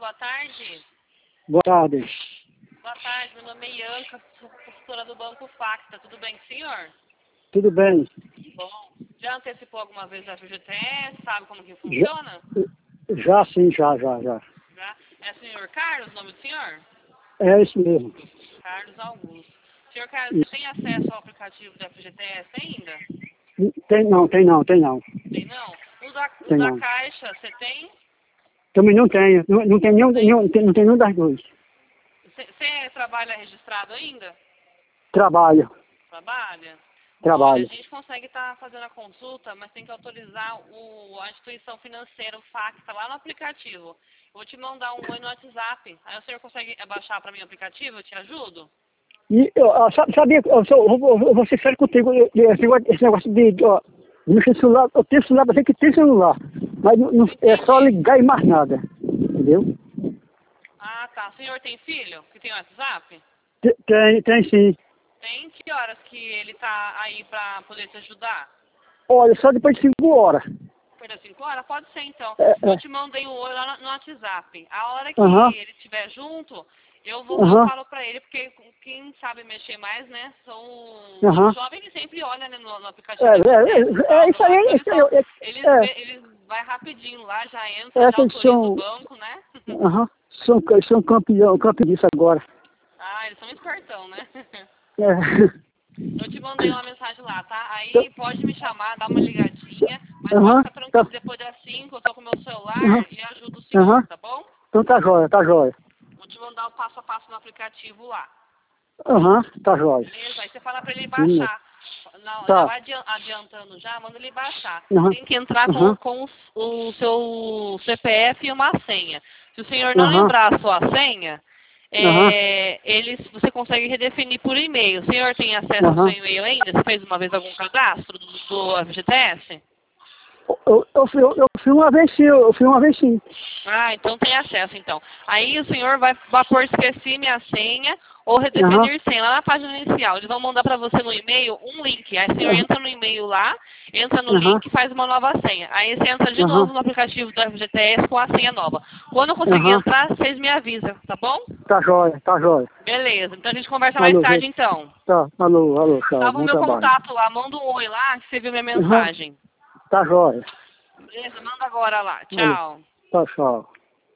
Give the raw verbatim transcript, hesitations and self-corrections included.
boa tarde. Boa tarde. Boa tarde, meu nome é Ianca, sou consultora do Banco Facta. Tudo bem com o senhor? Tudo bem. Bom, já antecipou alguma vez a F G T S? Sabe como que funciona? Já, já sim, já, já, já. Já? É o senhor Carlos, o nome do senhor? É isso mesmo. Carlos Augusto. Senhor Carlos, você tem acesso ao aplicativo da F G T S ainda? Tem não, tem não, tem não. Tem não? O da, o Tem da não. Caixa, você tem? Também não tenho. Não, não tem nenhum, nenhum, não tem, não tem nenhum das duas. Você, você trabalha registrado ainda? Trabalho, Trabalha? Olha, trabalho. a gente consegue estar fazendo a consulta, mas tem que autorizar o, a instituição financeira, o Facta, lá no aplicativo. Eu vou te mandar um oi no WhatsApp. Aí o senhor consegue baixar para mim o aplicativo? Eu te ajudo? E, ó, sabe, sabia, eu, sou, eu, vou- eu vou ser sério contigo, eu- eu- esse negócio esse negócio de, ó, de mexer no celular, eu tenho celular, você que tem celular, mas não, não- é só Entendi. ligar e mais nada, entendeu? Ah, tá. O senhor tem filho que tem WhatsApp? Te- Tem, tem sim. Tem que horas que ele tá aí para poder te ajudar? Olha, só depois de cinco horas. Depois das cinco horas? Pode ser, então. É, Eu é. te mandei o oi lá no no WhatsApp. A hora que Aham, ele estiver junto, eu vou, eu aham, falo pra ele, porque quem sabe mexer mais, né, são aham. os jovens que sempre olham, né, no, no É, aplicativo da é, F G T S, no é, é saldo isso aí, lá, então é, eles isso aí, só, é, eles, é, vê- eles vai rapidinho lá, já entra, é já que eles autoriza o são, banco, né? aham, são, são campeão, campeão disso agora. Ah, eles são espertão, né? É. Eu te mandei uma mensagem lá, tá? Então, Aí pode me chamar, dá uma ligadinha, mas pode aham, ficar tá, tranquilo, depois das cinco eu tô com o meu celular aham, e ajudo o senhor, aham, tá bom? então tá jóia, tá jóia. Vou te mandar o passo a passo no aplicativo lá. Aham, tá jóia. Beleza? Aí você fala pra ele Sim, baixar. Não, já tá, vai adian- adiantando já, manda ele baixar. aham, Tem que entrar com, aham, com o, o seu C P F e uma senha. Se o senhor não aham, lembrar a sua senha, aham, é, eles, você consegue redefinir por e-mail. O senhor tem acesso ao seu aham. e-mail ainda? Você fez uma vez algum cadastro do, do F G T S? Eu, eu, fui, eu, eu fui uma vez sim, eu fui uma vez sim. Ah, então tem acesso então. Aí o senhor vai, vai pôr esqueci minha senha ou Aham, redefinir senha lá na página inicial. Eles vão mandar para você no e-mail um link. Aí o senhor aham, entra no e-mail lá, entra no aham, link e faz uma nova senha. Aí você entra de aham, novo no aplicativo do F G T S com a senha nova. Quando eu conseguir aham, entrar, vocês me avisam, tá bom? tá jóia, tá jóia. Beleza, então a gente conversa mais Alô, tarde gente. então. Tá, alô, alô, tchau, Salva o bom meu trabalho. contato lá, manda um oi lá que você viu minha Aham, mensagem. tá jóia. Beleza, manda agora lá. Alô, Tchau. tá, tchau.